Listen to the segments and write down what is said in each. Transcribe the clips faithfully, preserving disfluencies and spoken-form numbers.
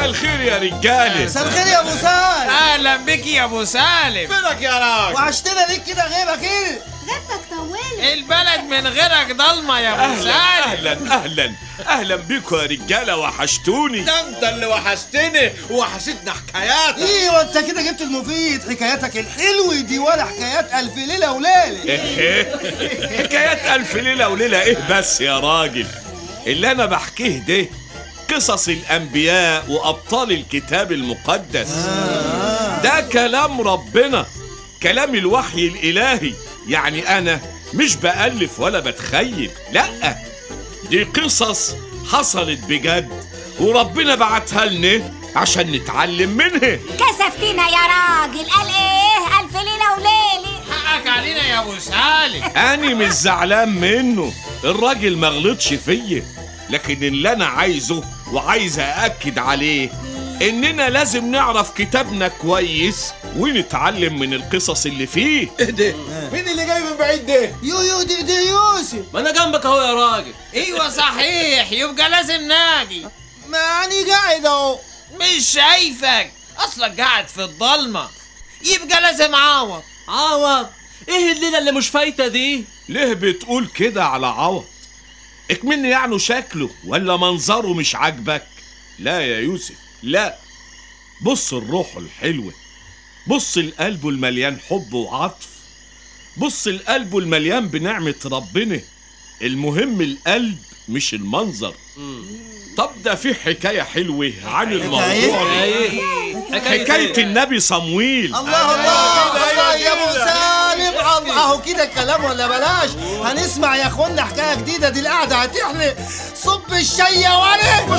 الخير يا رجاله. مساء الخير يا ابو سالم. اهلا بك يا ابو سالم. فينك يا راجل؟ وعشتنا ليك كده غيبك ايه؟ غيبتك طولت. البلد من غيرك ضلمه يا ابو سالم. اهلا اهلا اهلا بيكم يا رجاله، وحشتوني. ده انت اللي وحشتني وحشتنا حكاياتك. ايوه انت كده جبت المفيد، حكاياتك الحلوه دي ولا حكايات الف ليله وليله. ايه حكايات الف ليله وليله ايه بس يا راجل؟ اللي انا بحكيه ده قصص الانبياء وابطال الكتاب المقدس. ده كلام ربنا، كلام الوحي الالهي. يعني انا مش بألف ولا بتخيل، لا دي قصص حصلت بجد وربنا بعتها لنا عشان نتعلم منها. كسفتينا يا راجل. قال ايه؟ الف ليله وليله. حقك علينا يا ابو سالم. أنا مش زعلان منه، الراجل ما غلطش فيا، لكن اللي أنا عايزه وعايز أأكد عليه إننا لازم نعرف كتابنا كويس ونتعلم من القصص اللي فيه. ايه ده؟ مين اللي جاي من بعيد ده؟ يو يو دي, دي يوسف. ما انا جنبك اهو يا راجل. ايوه صحيح، يبقى لازم ناجي. ما يعني قاعد اهو. مش شايفك، اصلك قاعد في الضلمه، يبقى لازم عوض. عوض؟ ايه الليله اللي مش فايته دي؟ ليه بتقول كده على عوض؟ اكمني يعني شكله ولا منظره مش عاجبك؟ لا يا يوسف لا، بص الروح الحلوة، بص القلب المليان حب وعطف، بص القلب المليان بنعمة ربنا. المهم القلب مش المنظر. طب ده في حكاية حلوة عن الموضوع ده، حكاية النبي صمويل. الله الله الله يا ابو سالم. اهو كده الكلام ولا بلاش؟ هنسمع يا اخوانا حكايه جديده، دي القعده هتحلى. صب الشاي يا ولد.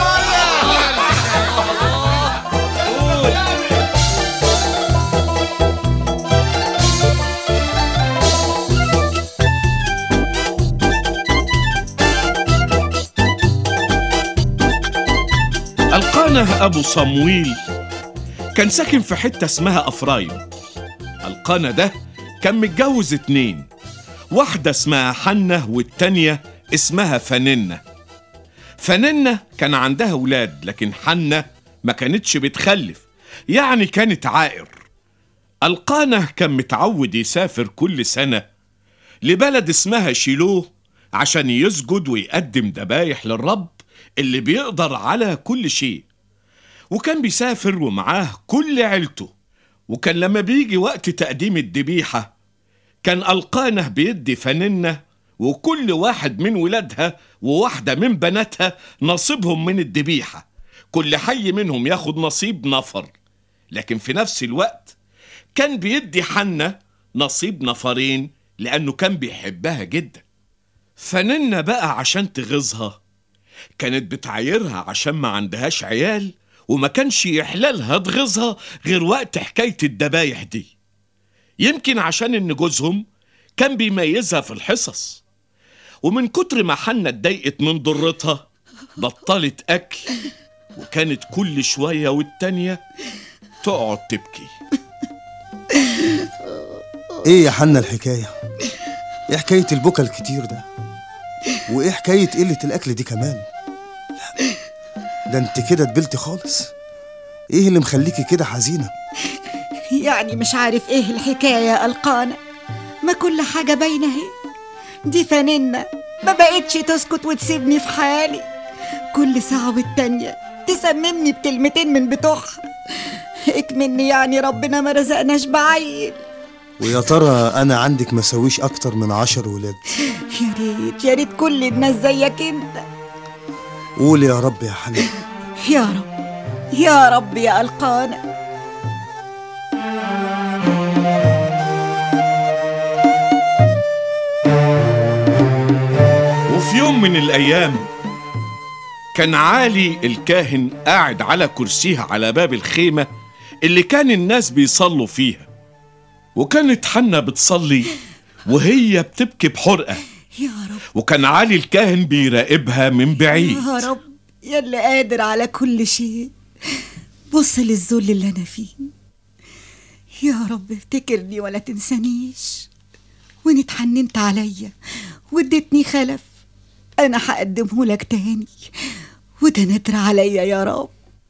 القانه أبو صمويل كان ساكن في حتة اسمها أفرايم. القانه ده كان متجوز اتنين، واحدة اسمها حنة والتانية اسمها فننة. فننة كان عندها ولاد، لكن حنة ما كانتش بتخلف، يعني كانت عائر. القانه كان متعود يسافر كل سنة لبلد اسمها شيلوه عشان يسجد ويقدم ذبايح للرب اللي بيقدر على كل شيء. وكان بيسافر ومعاه كل عيلته، وكان لما بيجي وقت تقديم الذبيحة كان القانه بيدي فننة وكل واحد من ولادها وواحدة من بناتها نصيبهم من الذبيحة، كل حي منهم ياخد نصيب نفر. لكن في نفس الوقت كان بيدي حنة نصيب نفرين لأنه كان بيحبها جدا. فننة بقى عشان تغيظها كانت بتعايرها عشان ما عندهاش عيال، وما كانش يحلالها تغيظها غير وقت حكاية الذبايح دي. يمكن عشان إن جوزهم كان بيميزها في الحصص، ومن كتر ما حنة اتضايقت من ضرتها بطلت أكل، وكانت كل شوية والتانية تقعد تبكي. ايه يا حنة الحكاية؟ ايه حكاية البكا الكتير ده؟ وايه حكاية قلة الأكل دي كمان؟ ده انت كده دبلتي خالص. ايه اللي مخليكي كده حزينة؟ يعني مش عارف ايه الحكاية يا القانة؟ ما كل حاجة باينة اهي. دي فننة ما بقتش تسكت وتسيبني في حالي، كل ساعة والتانية تسممني بكلمتين من بتوعها. اكمني يعني ربنا ما رزقناش بعيل. ويا ترى انا عندك مساويش اكتر من عشر ولاد؟ يا ريت يا ريت كل الناس زيك انت. قول يا رب يا حنان. يا رب يا رب يا القانة. وفي يوم من الأيام كان عالي الكاهن قاعد على كرسيه على باب الخيمة اللي كان الناس بيصلوا فيها، وكانت حنة بتصلي وهي بتبكي بحرقة، يا رب. وكان عالي الكاهن بيراقبها من بعيد. يا رب يا اللي قادر على كل شيء، بص للذل اللي أنا فيه. يا رب افتكرني ولا تنسانيش، وإن اتحننت عليا واديتني خلف أنا هقدمه لك تاني، وده نادر عليا يا رب.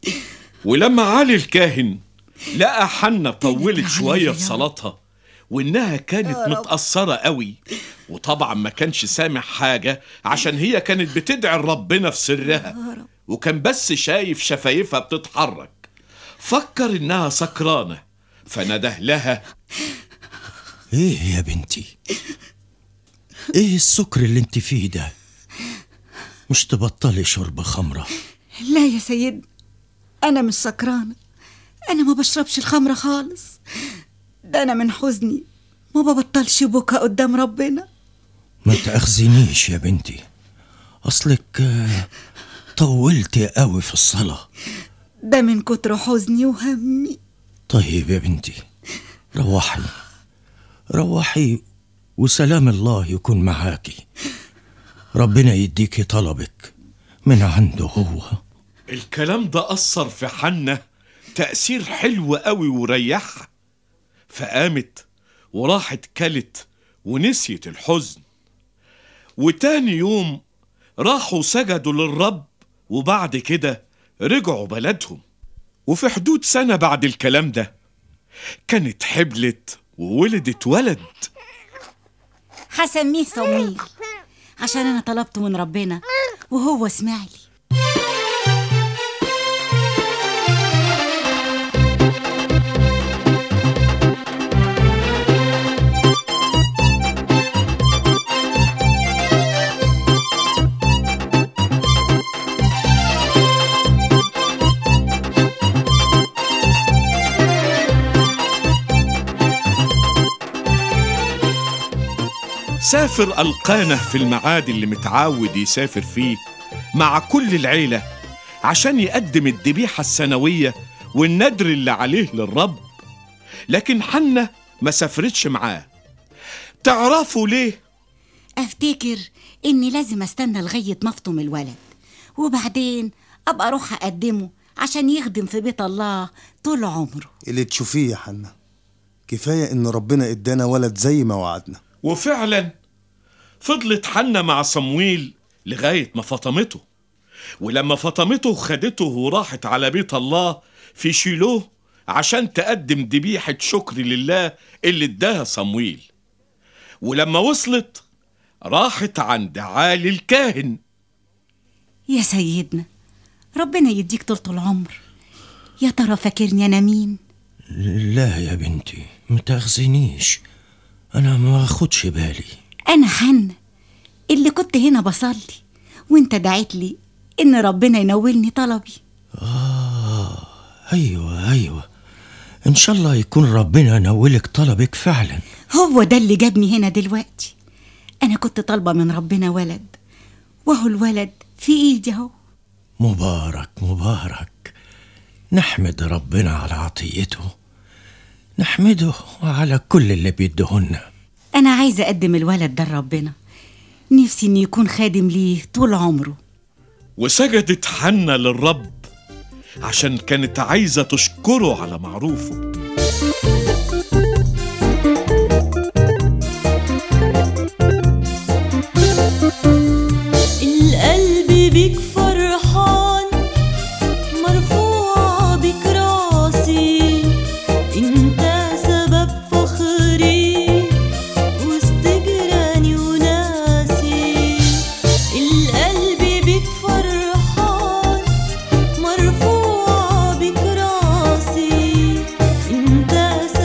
ولما علي الكاهن لقى حنة طولت شوية في صلاتها وإنها كانت متأثرة قوي، وطبعا ما كانش سامع حاجة عشان هي كانت بتدعي ربنا في سرها، وكان بس شايف شفايفها بتتحرك، فكر إنها سكرانة فنده لها: ايه يا بنتي؟ ايه السكر اللي انت فيه ده؟ مش تبطلي شرب خمرة؟ لا يا سيد، أنا مش سكرانة، أنا ما بشربش الخمرة خالص، ده أنا من حزني ما ببطلش بكا قدام ربنا. ما تأخذنيش يا بنتي، أصلك طولتي قوي في الصلاة. ده من كتر حزني وهمي. طيب يا بنتي، روحي روحي وسلام الله يكون معاكي، ربنا يديكي طلبك من عنده هو. الكلام ده أثر في حنة تأثير حلو قوي وريحها، فقامت وراحت كلت ونسيت الحزن. وتاني يوم راحوا سجدوا للرب، وبعد كده رجعوا بلدهم. وفي حدود سنة بعد الكلام ده كانت حبلت وولدت ولد. هسميه صمويل عشان أنا طلبته من ربنا وهو سمعلي. سافر القانة في الميعاد اللي متعود يسافر فيه مع كل العيلة عشان يقدم الذبيحة السنوية والندر اللي عليه للرب، لكن حنة ما سافرتش معاه. تعرفوا ليه؟ أفتكر إني لازم أستنى لغاية ما أفطم الولد، وبعدين أبقى أروح أقدمه عشان يخدم في بيت الله طول عمره. اللي تشوفيه يا حنة، كفاية إن ربنا إدانا ولد زي ما وعدنا. وفعلا فضلت حنة مع صمويل لغاية ما فطمته، ولما فطمته خدته وراحت على بيت الله في شيلوه عشان تقدم ذبيحة شكر لله اللي اداها صمويل. ولما وصلت راحت عند عالي الكاهن. يا سيدنا، ربنا يديك طول العمر، يا ترى فاكرني أنا مين؟ لا يا بنتي، متأخذنيش، أنا ما أخدش بالي. أنا حنة اللي كنت هنا بصلي وانت دعيت لي إن ربنا ينولني طلبي. آه أيوة أيوة، إن شاء الله يكون ربنا نولك طلبك فعلا. هو ده اللي جابني هنا دلوقتي. أنا كنت طالبة من ربنا ولد، وهو الولد في إيدي اهو. مبارك مبارك، نحمد ربنا على عطيته، نحمده على كل اللي بيدهنا. أنا عايزة أقدم الولد ده لربنا، نفسي إنه يكون خادم ليه طول عمره. وسجدت حنة للرب عشان كانت عايزة تشكره على معروفه. القلب بيك فرحان، مرفوع بيك راسي، انت سبب فخري وسط جيراني وناسي. القلب بيك فرحان، مرفوع بيك راسي، انت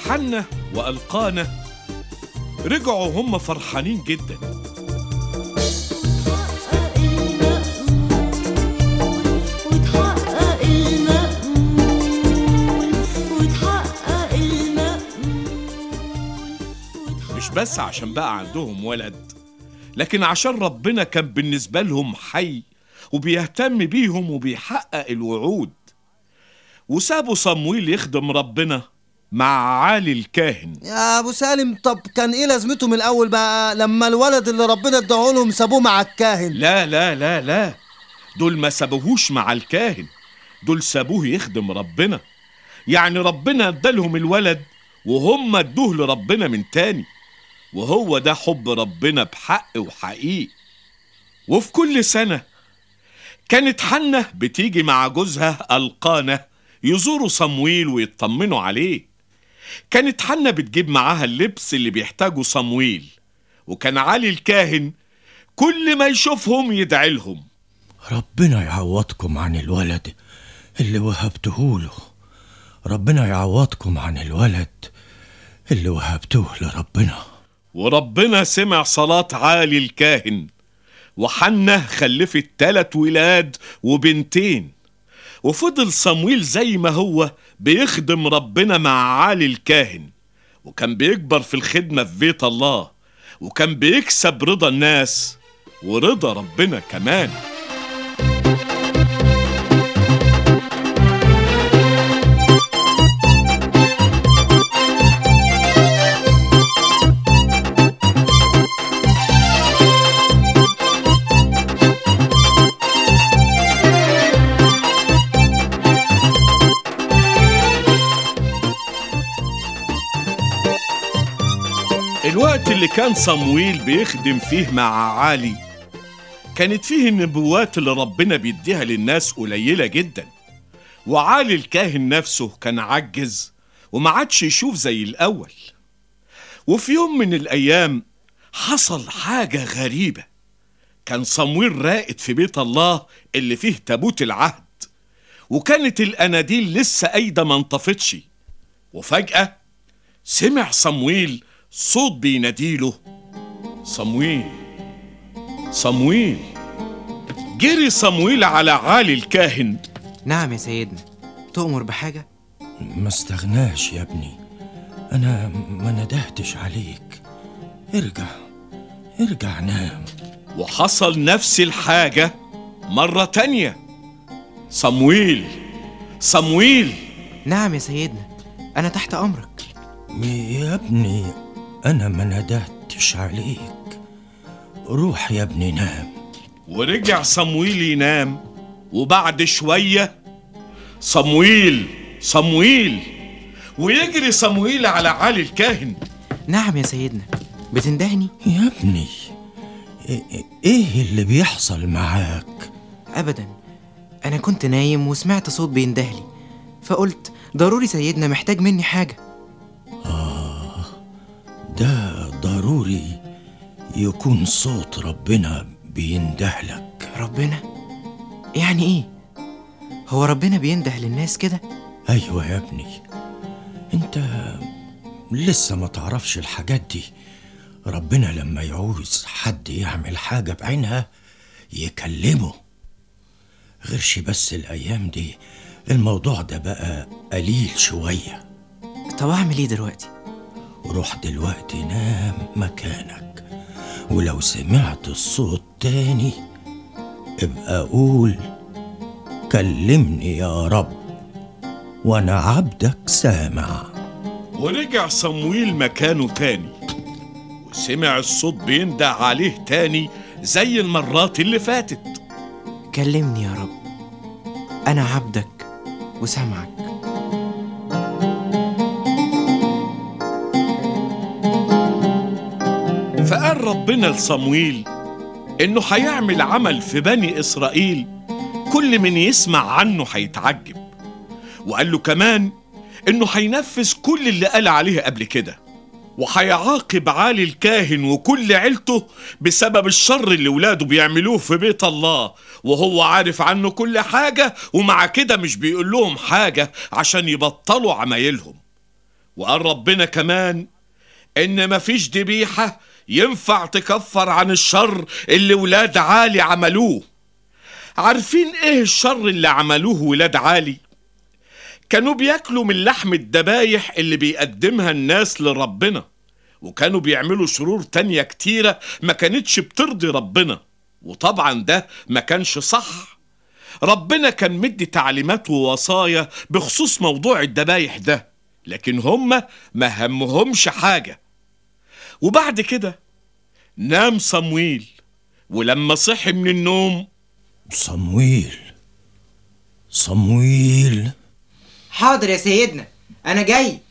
حنة وألقانة رجعوا هم فرحانين جدا. مش بس عشان بقى عندهم ولد، لكن عشان ربنا كان بالنسبة لهم حي وبيهتم بيهم وبيحقق الوعود. وسابوا صمويل يخدم ربنا مع عالي الكاهن. يا ابو سالم، طب كان ايه لازمته من الاول بقى لما الولد اللي ربنا اداه لهم سابوه مع الكاهن؟ لا لا لا لا، دول ما سابوهوش مع الكاهن، دول سابوه يخدم ربنا. يعني ربنا ادالهم الولد وهم ادوه لربنا من تاني، وهو ده حب ربنا بحق وحقيقي. وفي كل سنة كانت حنة بتيجي مع جوزها ألقانة يزوروا صمويل ويطمنوا عليه. كانت حنة بتجيب معاها اللبس اللي بيحتاجه صمويل، وكان علي الكاهن كل ما يشوفهم يدعي لهم. ربنا يعوضكم عن الولد اللي وهبتهوله، ربنا يعوضكم عن الولد اللي وهبتوه لربنا. وربنا سمع صلاة عالي الكاهن، وحنة خلفت تلات ولاد وبنتين. وفضل صمويل زي ما هو بيخدم ربنا مع عالي الكاهن، وكان بيكبر في الخدمة في بيت الله، وكان بيكسب رضا الناس ورضا ربنا كمان. الوقت اللي كان صمويل بيخدم فيه مع عالي كانت فيه النبوات اللي ربنا بيديها للناس قليلة جدا، وعالي الكاهن نفسه كان عجز وما عادش يشوف زي الأول. وفي يوم من الأيام حصل حاجة غريبة. كان صمويل راقد في بيت الله اللي فيه تابوت العهد، وكانت الأناديل لسه قايدة ما انطفتش. وفجأة سمع صمويل صوت بيناديله: صمويل صمويل. جري صمويل على عالي الكاهن. نعم يا سيدنا، تؤمر بحاجة؟ ما استغناش يا ابني، أنا ما ندهتش عليك. ارجع ارجع نام. وحصل نفس الحاجة مرة تانية. صمويل صمويل. نعم يا سيدنا، أنا تحت أمرك. يا ابني أنا ما ندهتش عليك، روح يا ابني نام. ورجع صمويل ينام، وبعد شوية: صمويل صمويل. ويجري صمويل على عالي الكاهن. نعم يا سيدنا، بتندهني؟ يا ابني ايه اللي بيحصل معاك؟ أبدا، أنا كنت نايم وسمعت صوت بيندهلي، فقلت ضروري سيدنا محتاج مني حاجة. آه، ده ضروري يكون صوت ربنا بيندهلك. ربنا؟ يعني ايه؟ هو ربنا بينده للناس كده؟ ايوه يا ابني، انت لسه ما تعرفش الحاجات دي. ربنا لما يعوز حد يعمل حاجة بعينها يكلمه. غيرش بس الايام دي الموضوع ده بقى قليل شوية. طب اعمل ايه دلوقتي؟ روح دلوقتي نام مكانك، ولو سمعت الصوت تاني ابقى قول: كلمني يا رب وانا عبدك سامع. ورجع صمويل مكانه تاني، وسمع الصوت بينده عليه تاني زي المرات اللي فاتت: كلمني يا رب، انا عبدك وسامعك. فقال ربنا لصمويل إنه هيعمل عمل في بني إسرائيل كل من يسمع عنه هيتعجب، وقال له كمان إنه هينفذ كل اللي قال عليه قبل كده، وهيعاقب عالي الكاهن وكل عيلته بسبب الشر اللي ولاده بيعملوه في بيت الله، وهو عارف عنه كل حاجة، ومع كده مش بيقول لهم حاجة عشان يبطلوا عمايلهم. وقال ربنا كمان إن مفيش ذبيحة ينفع تكفر عن الشر اللي ولاد عالي عملوه. عارفين إيه الشر اللي عملوه ولاد عالي؟ كانوا بياكلوا من لحم الذبايح اللي بيقدمها الناس لربنا، وكانوا بيعملوا شرور تانية كتيرة ما كانتش بترضي ربنا، وطبعا ده ما كانش صح. ربنا كان مدي تعليمات ووصايا بخصوص موضوع الذبايح ده، لكن هم ما همهمش حاجة. وبعد كده نام صمويل، ولما صحي من النوم صمويل صمويل حاضر يا سيدنا، أنا جاي.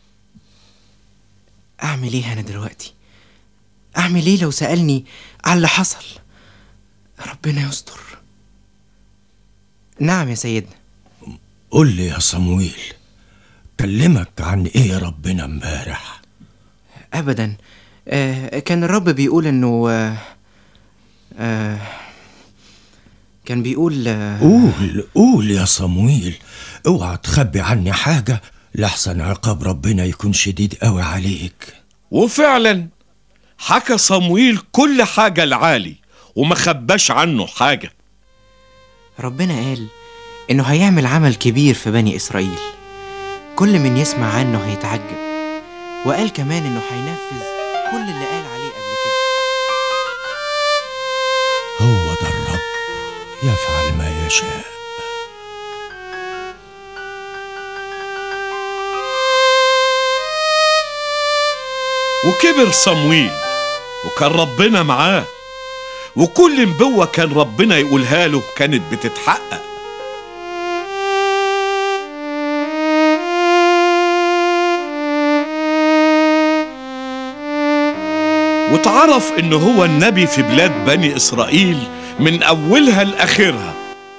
أعمل إيه أنا دلوقتي؟ أعمل إيه لو سألني على اللي حصل؟ ربنا يستر. نعم يا سيدنا. قول لي يا صمويل، كلمك عن إيه ربنا امبارح؟ أبدا، آه كان الرب بيقول إنه آه آه كان بيقول آه قول قول يا صمويل، اوعى تخبي عني حاجة لحسن عقاب ربنا يكون شديد قوي عليك. وفعلا حكى صمويل كل حاجة لعالي وما خباش عنه حاجة. ربنا قال إنه هيعمل عمل كبير في بني إسرائيل، كل من يسمع عنه هيتعجب، وقال كمان إنه هينفذ كل اللي قال عليه قبل كده. هو ده الرب يفعل ما يشاء. وكبر صمويل وكان ربنا معاه، وكل نبوة كان ربنا يقولها له كانت بتتحقق. واتعرف انه هو النبي في بلاد بني اسرائيل من اولها لاخرها.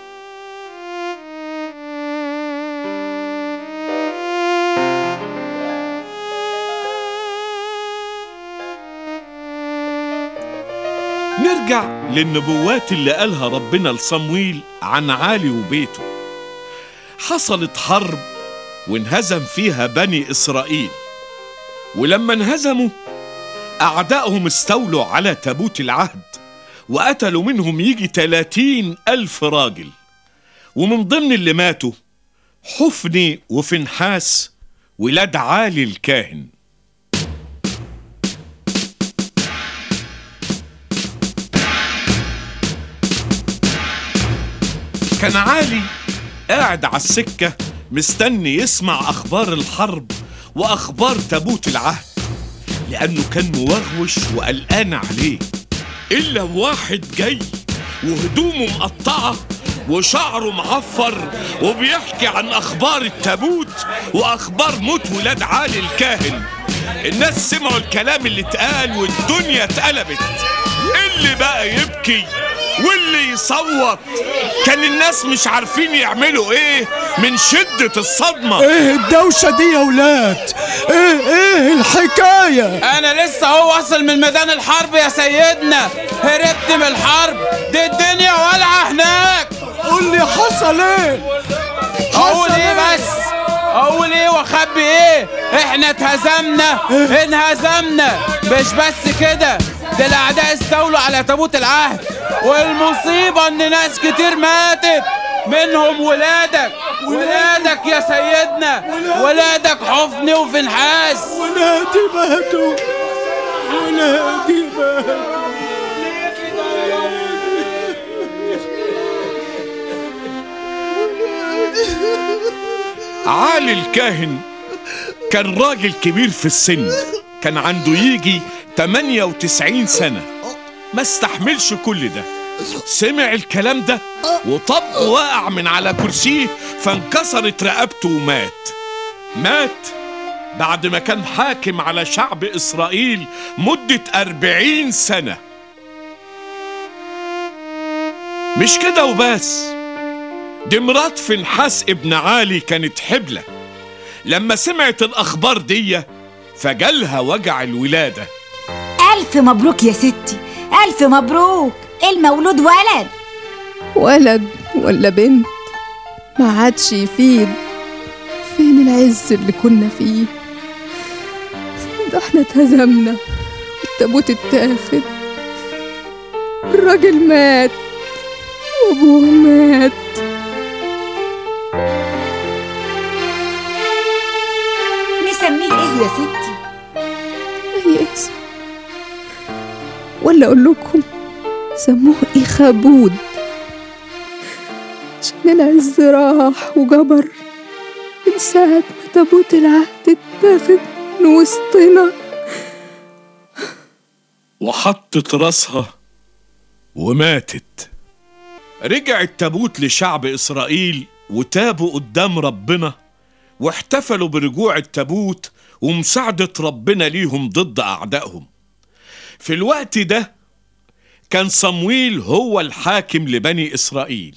نرجع للنبوات اللي قالها ربنا لصمويل عن عالي وبيته. حصلت حرب وانهزم فيها بني إسرائيل، ولما انهزموا أعدائهم استولوا على تابوت العهد وقتلوا منهم يجي تلاتين ألف راجل، ومن ضمن اللي ماتوا حفني وفنحاس ولاد عالي الكاهن. كان عالي قاعد على السكة مستني يسمع أخبار الحرب وأخبار تابوت العهد، لأنه كان موغوش وقلقان عليه. إلا واحد جاي وهدومه مقطعة وشعره معفر وبيحكي عن أخبار التابوت وأخبار موت ولاد عالي الكاهن. الناس سمعوا الكلام اللي اتقال والدنيا اتقلبت، اللي بقى يبكي واللي يصوت. كان الناس مش عارفين يعملوا ايه من شدة الصدمة. ايه الدوشة دي يا ولاد؟ ايه ايه الحكاية؟ انا لسه هو واصل من ميدان الحرب يا سيدنا، هربت من الحرب دي، الدنيا والعة هناك. قول لي حصل ايه؟ اقول ايه بس؟ اقول ايه واخبي ايه؟ احنا اتهزمنا انهزمنا. مش بس كده، ده الاعداء استولوا على تابوت العهد، والمصيبة ان ناس كتير ماتت، منهم ولادك ولادك يا سيدنا، ولادك حفني وفنحاس. ولادي ماتوا، ولادي ماتوا. عالي الكاهن كان راجل كبير في السن، كان عنده يجي تمانية وتسعين سنة، ما استحملش كل ده. سمع الكلام ده وطب وقع من على كرسيه فانكسرت رقبته ومات. مات بعد ما كان حاكم على شعب إسرائيل مدة أربعين سنة. مش كده وبس، دي مرات فنحاس ابن عالي كانت حبلة. لما سمعت الأخبار دي فجالها وجع الولادة. ألف مبروك يا ستي، ألف مبروك، المولود ولد. ولد ولا بنت ما عادش يفيد. فين العز اللي كنا فيه؟ ده احنا اتهزمنا والتابوت اتاخد، الراجل مات وابوه مات. نسميه ايه يا ستي؟ اي اسم، ولا اقول لكم سموه إخابود، عشان العز راح وجبر من ساعة ما تابوت العهد اتاخد من وسطنا. وحطت راسها وماتت. رجع التابوت لشعب إسرائيل وتابوا قدام ربنا، واحتفلوا برجوع التابوت ومساعدة ربنا ليهم ضد أعدائهم. في الوقت ده كان صمويل هو الحاكم لبني إسرائيل.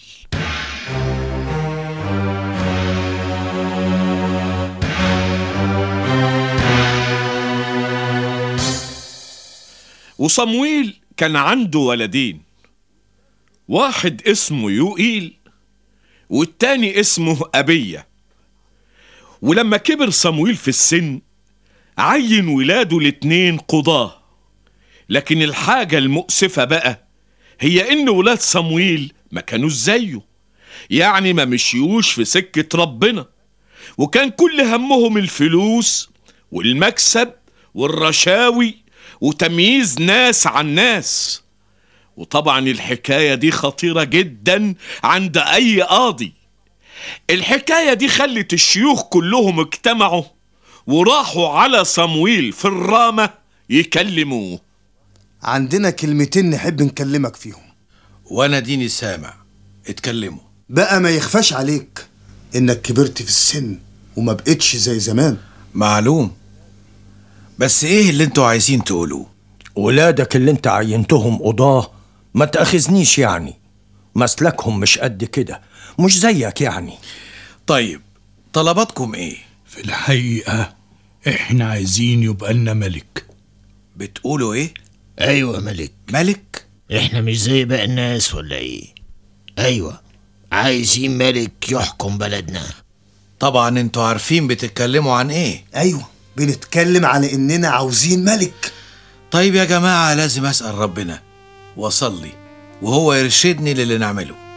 وصمويل كان عنده ولدين، واحد اسمه يوئيل والتاني اسمه أبية. ولما كبر صمويل في السن عين ولاده الاتنين قضاه. لكن الحاجة المؤسفة بقى هي إن ولاد صمويل ما كانوش زيه، يعني ما مشيوش في سكة ربنا، وكان كل همهم الفلوس والمكسب والرشاوي وتمييز ناس عن ناس. وطبعا الحكاية دي خطيرة جدا عند أي قاضي. الحكاية دي خلت الشيوخ كلهم اجتمعوا وراحوا على صمويل في الرامة يكلموه. عندنا كلمتين نحب نكلمك فيهم. وانا ديني سامع، اتكلموا. بقى ما يخفاش عليك انك كبرت في السن وما بقتش زي زمان. معلوم، بس ايه اللي انتوا عايزين تقولوه؟ ولادك اللي انت عينتهم قضاه ما تأخذنيش، يعني مسلكهم مش قد كده، مش زيك يعني. طيب طلباتكم ايه؟ في الحقيقة احنا عايزين يبقى لنا ملك. بتقولوا ايه؟ ايوه ملك. ملك؟ احنا مش زي باقي الناس ولا ايه؟ ايوه عايزين ملك يحكم بلدنا. طبعا انتوا عارفين بتتكلموا عن ايه. ايوه بنتكلم على اننا عاوزين ملك. طيب يا جماعة لازم اسأل ربنا واصلي وهو يرشدني للي نعمله.